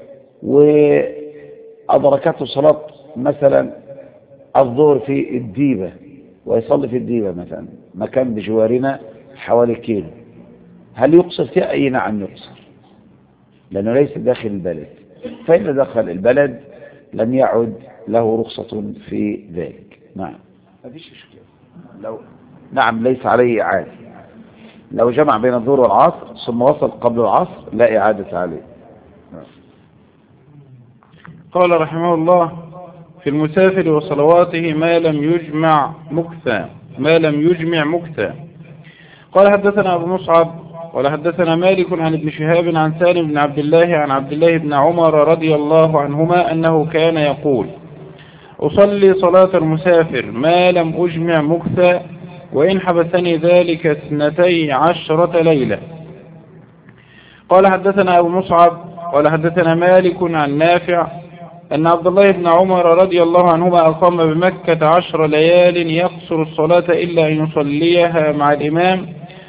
وأدركته صلاة مثلا الظهر في الديبة ويصلي في الديبة مثلا، مكان بجوارنا حوالي كيلو، هل يقصر فيه؟ أي نعم يقصر، لأنه ليس داخل البلد. فإذا دخل البلد لم يعد له رخصة في ذلك. نعم ما فيش مشكلة. نعم ليس عليه إعادة. لو جمع بين الظهر والعصر ثم وصل قبل العصر لا إعادة عليه. قال رحمه الله: في المسافر وصلواته ما لم يجمع مكثا. قال حدثنا أبو مصعب قال حدثنا مالك عن ابن شهاب عن سالم بن عبد الله عن عبد الله بن عمر رضي الله عنهما أنه كان يقول: أصلي صلاة المسافر ما لم أجمع مكثا، وإن حبسني ذلك 12 ليلة. قال حدثنا أبو مصعب قال حدثنا مالك عن نافع أن عبد الله بن عمر رضي الله عنهما أقام بمكة 10 ليال يقصر الصلاة إلا أن يصليها مع الإمام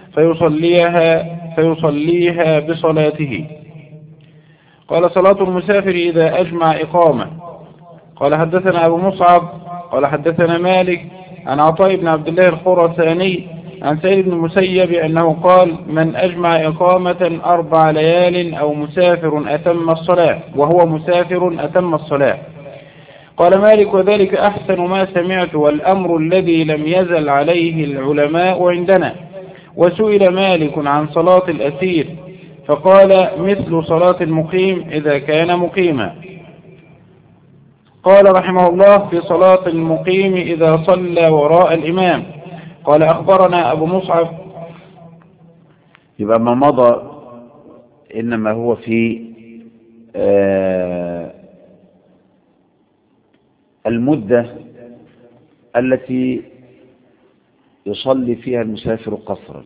فيصليها بصلاته. قال: صلاة المسافر إذا أجمع إقامة. قال حدثنا أبو مصعب قال حدثنا مالك عن عطاء بن عبد الله الخراساني عن سعيد بن المسيب أنه قال: من أجمع إقامة 4 ليال أو مسافر أتم الصلاة، وهو مسافر أتم الصلاة. قال مالك: وذلك أحسن ما سمعت، والأمر الذي لم يزل عليه العلماء عندنا. وسئل مالك عن صلاة الأسير فقال: مثل صلاة المقيم إذا كان مقيما. قال رحمه الله: في صلاة المقيم إذا صلى وراء الإمام. قال: أخبرنا أبو مصعب. يبقى ما مضى إنما هو في المدة التي يصلي فيها المسافر قصرا.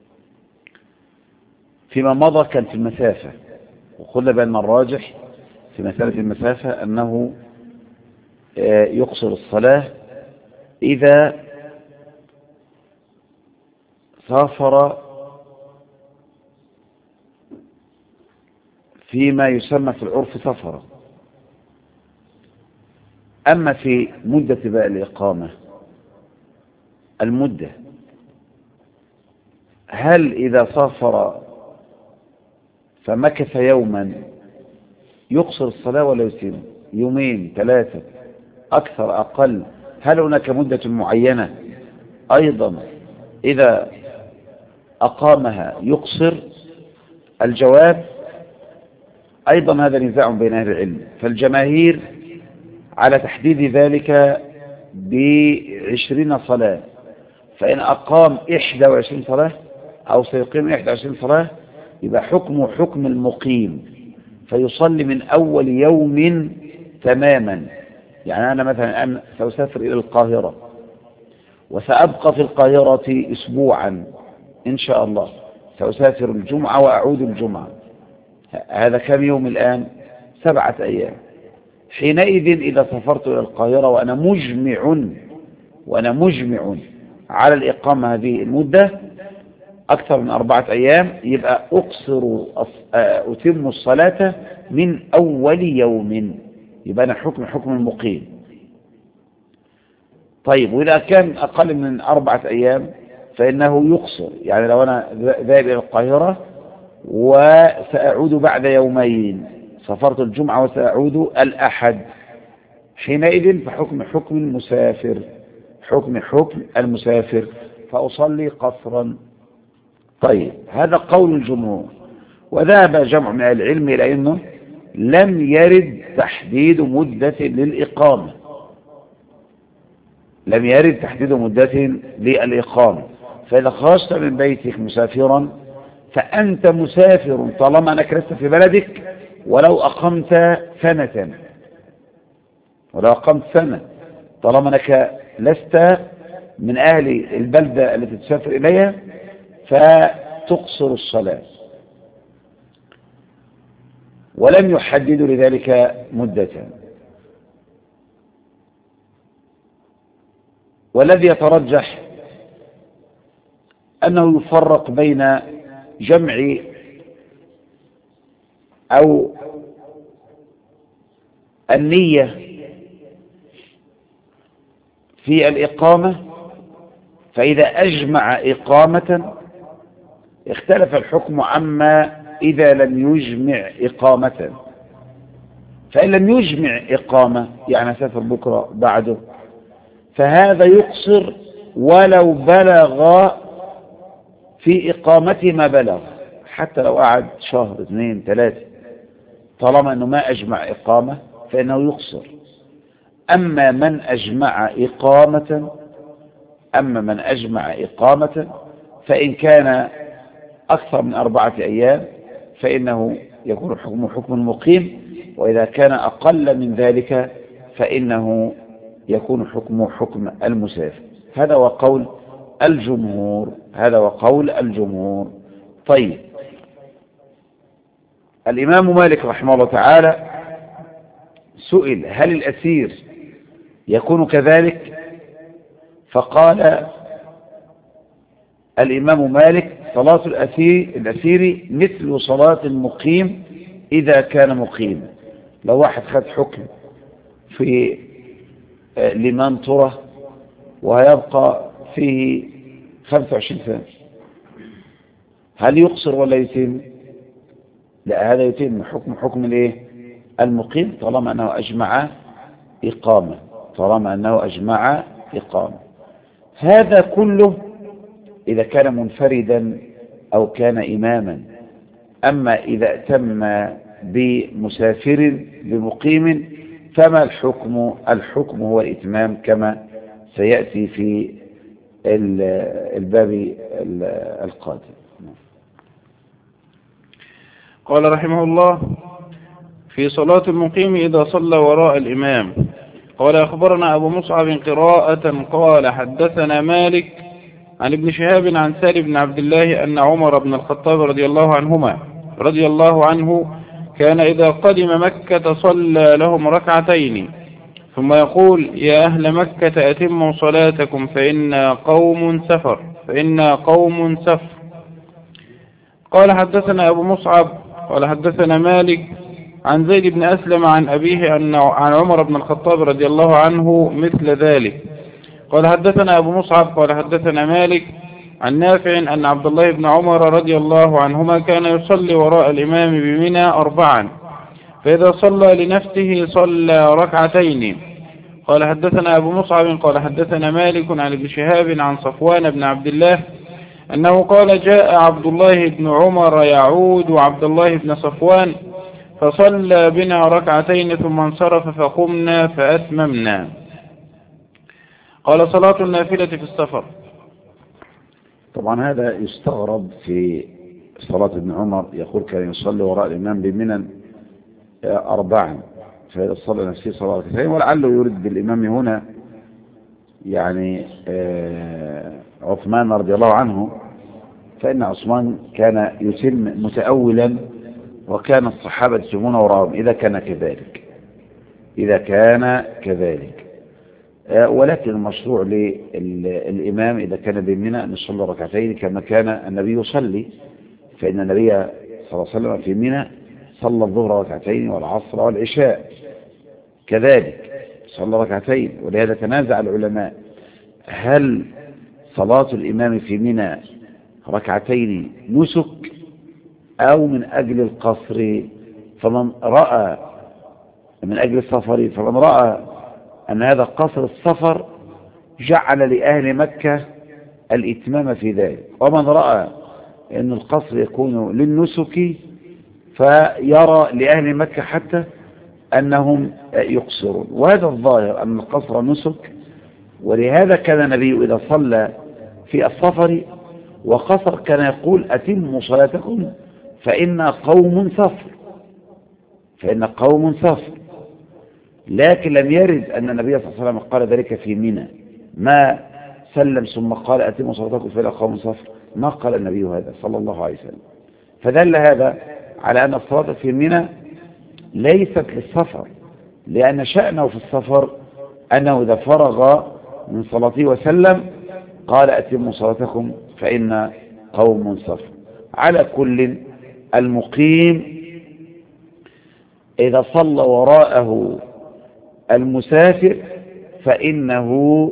فيما مضى كان في المسافة، وقلنا بأن الراجح في مسألة المسافة أنه يقصر الصلاة إذا سافر فيما يسمى في العرف سفرا. أما في مدة بقى الإقامة، المدة هل إذا سافر فمكث يوما يقصر الصلاة ولا يتم؟ يومين 3 أكثر أقل؟ هل هناك مدة معينة أيضا إذا أقامها يقصر؟ الجواب أيضا هذا نزاع بين أهل العلم، فالجماهير على تحديد ذلك ب20 صلاة، فإن أقام 21 صلاة أو سيقيم 21 صلاة يبقى حكمه حكم المقيم، فيصلي من أول يوم تماما. يعني أنا مثلا الآن سأسافر إلى القاهرة وسأبقى في القاهرة أسبوعا إن شاء الله، سأسافر الجمعة وأعود الجمعة، هذا كم يوم الآن؟ 7 أيام. حينئذ إذا سافرت إلى القاهرة وأنا مجمع على الإقامة هذه المدة أكثر من 4 أيام، يبقى أتم الصلاة من أول يوم، يبقى أنا حكم المقيم. طيب وإذا كان أقل من 4 أيام فإنه يقصر. يعني لو أنا ذاهب إلى القاهرة وسأعود بعد يومين، سافرت الجمعة وسأعود الأحد، حينئذ فحكم المسافر، حكم المسافر، فأصلي قصرا. طيب هذا قول الجمهور. وذهب جمع من العلم إلى أنه لم يرد تحديد مدة للإقامة، لم يرد تحديد مدة للإقامة. فإذا خرجت من بيتك مسافرا فأنت مسافر طالما أنك لست في بلدك، ولو أقمت سنة، طالما أنك لست من أهل البلدة التي تسافر إليها فتقصر الصلاة، ولم يحددوا لذلك مدة. والذي يترجح أنه يفرق بين جمع أو النية في الإقامة، فإذا أجمع إقامة اختلف الحكم عما إذا لم يجمع إقامة. فإن لم يجمع إقامة يعني سافر بكرة بعده، فهذا يقصر ولو بلغ في إقامته ما بلغ، حتى لو قعد شهر 2 3، طالما أنه ما أجمع إقامة فإنه يقصر. أما من أجمع إقامة فإن كان أكثر من 4 أيام فإنه يكون حكمه حكم المقيم، وإذا كان أقل من ذلك فإنه يكون حكمه حكم المسافر. هذا وقول الجمهور. طيب، الإمام مالك رحمه الله تعالى سئل هل الأسير يكون كذلك؟ فقال الإمام مالك صلاة الأسير مثل صلاة المقيم إذا كان مقيما. لو واحد خد حكم في لمنطرة وهيبقى فيه 25 سنة، هل يقصر ولا يتم؟ لا، هذا يتم حكم الايه؟ المقيم، طالما أنه أجمع إقامة. هذا كله إذا كان منفردا أو كان إماما. أما إذا أتم بمسافر بمقيم فما الحكم هو الإتمام كما سيأتي في الباب القادم. قال رحمه الله: في صلاة المقيم إذا صلى وراء الإمام. قال: أخبرنا أبو مصعب قراءة قال: حدثنا مالك عن ابن شهاب عن سالم بن عبد الله أن عمر بن الخطاب رضي الله عنه كان إذا قدم مكة صلى لهم ركعتين ثم يقول: يا أهل مكة أتموا صلاتكم فإنا قوم سفر. قال: حدثنا أبو مصعب قال: حدثنا مالك عن زيد بن أسلم عن أبيه عن عمر بن الخطاب رضي الله عنه مثل ذلك. قال: حدثنا أبو مصعب قال: حدثنا مالك عن نافع أن عبد الله بن عمر رضي الله عنهما كان يصلي وراء الإمام بمنى 4، فإذا صلى لنفسه صلى ركعتين. قال: حدثنا أبو مصعب قال: حدثنا مالك عن ابن شهاب عن صفوان بن عبد الله أنه قال: جاء عبد الله بن عمر يعود عبد الله بن صفوان فصلى بنا ركعتين ثم انصرف فقمنا فأتممنا. قال: صلاة النافلة في السفر. طبعا هذا يستغرب في صلاة ابن عمر، يقول كان يصلي وراء الإمام بمنى 4، فإذا صلى نفسه صلاة ركعتين، ولعله يريد بالإمام هنا يعني عثمان رضي الله عنه، فإن عثمان كان يتم متأولا وكان الصحابة يتمون وراءهم إذا كان كذلك. ولكن المشروع للإمام إذا كان بمنى أن يصلي ركعتين كما كان النبي يصلي، فإن النبي صلى الله عليه وسلم في منى صلى الظهر ركعتين والعصر والعشاء كذلك صلى ركعتين. ولهذا تنازع العلماء هل صلاة الإمام في منى ركعتين نسك أو من أجل القصر؟ فمن رأى من أجل السفر، فمن رأى أن هذا قصر السفر جعل لأهل مكة الإتمام في ذلك، ومن رأى أن القصر يكون للنسك فيرى لأهل مكة حتى أنهم يقصرون. وهذا الظاهر أن القصر نسك، ولهذا كان النبي إذا صلى في السفر وقصر كان يقول: أتموا صلاتكم فإن قوم سفر. لكن لم يرد أن النبي صلى الله عليه وسلم قال ذلك في منى، ما سلم ثم قال: أتموا صلاتكم فإن قوم سفر، ما قال النبي هذا صلى الله عليه وسلم. فدل هذا على أن الصلاة في منى ليست للسفر، لأن شأنه في السفر أنه إذا فرغ من صلاته وسلم قال أتموا صلاتكم فإن قوم صف. على كل المقيم إذا صلى وراءه المسافر فإنه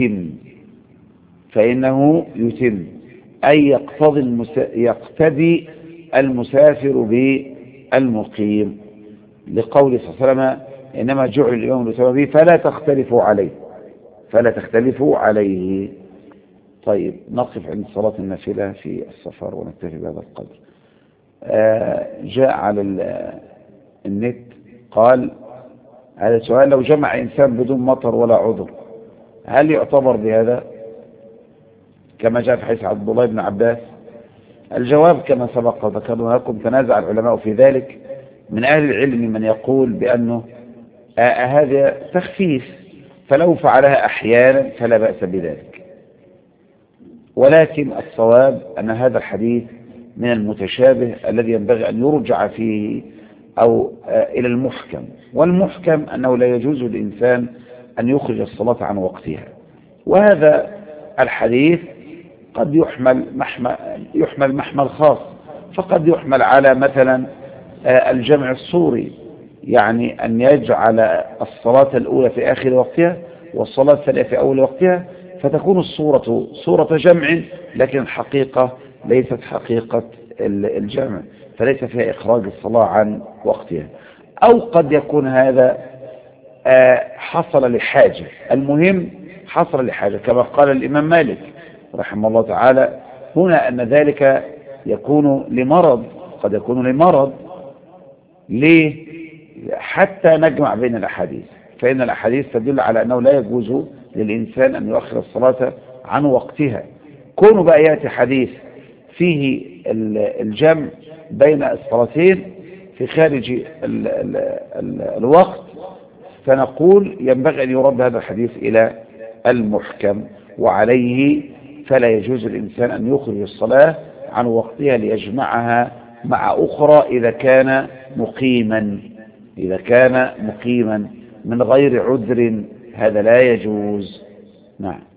يتم أي يقتدي المسافر بالمقيم، لقوله صلى الله عليه وسلم إنما جعل الإمام ليتم به فلا تختلفوا عليه. طيب نقف عند صلاة النافلة في السفر ونكتفي بهذا القدر. جاء على النت قال هذا سؤال: لو جمع إنسان بدون مطر ولا عذر هل يعتبر بهذا كما جاء في حديث عبد الله بن عباس؟ الجواب كما سبق وذكرنا لكم تنازع العلماء في ذلك. من أهل العلم من يقول بأنه هذا تخفيف، فلو فعلها أحيانا فلا بأس بذلك، ولكن الصواب أن هذا الحديث من المتشابه الذي ينبغي أن يرجع فيه أو إلى المحكم، والمحكم أنه لا يجوز للإنسان أن يخرج الصلاة عن وقتها. وهذا الحديث قد يحمل محمل خاص، فقد يحمل على مثلا الجمع الصوري، يعني أن يجعل الصلاة الأولى في آخر وقتها والصلاة الثانية في أول وقتها، فتكون الصورة صورة جمع لكن الحقيقة ليست حقيقة الجمع، فليس فيها إخراج الصلاة عن وقتها. أو قد يكون هذا حصل لحاجة، المهم حصل لحاجة كما قال الإمام مالك رحمه الله تعالى هنا، أن ذلك يكون لمرض، قد يكون لمرض. ليه؟ حتى نجمع بين الأحاديث، فإن الأحاديث تدل على أنه لا يجوز للإنسان أن يؤخر الصلاة عن وقتها. كونه بقى يأتي حديث فيه الجمع بين الصلاتين في خارج الوقت، فنقول ينبغي أن يرد هذا الحديث إلى المحكم، وعليه فلا يجوز للإنسان أن يخرج الصلاة عن وقتها ليجمعها مع أخرى إذا كان مقيما من غير عذر، هذا لا يجوز. نعم.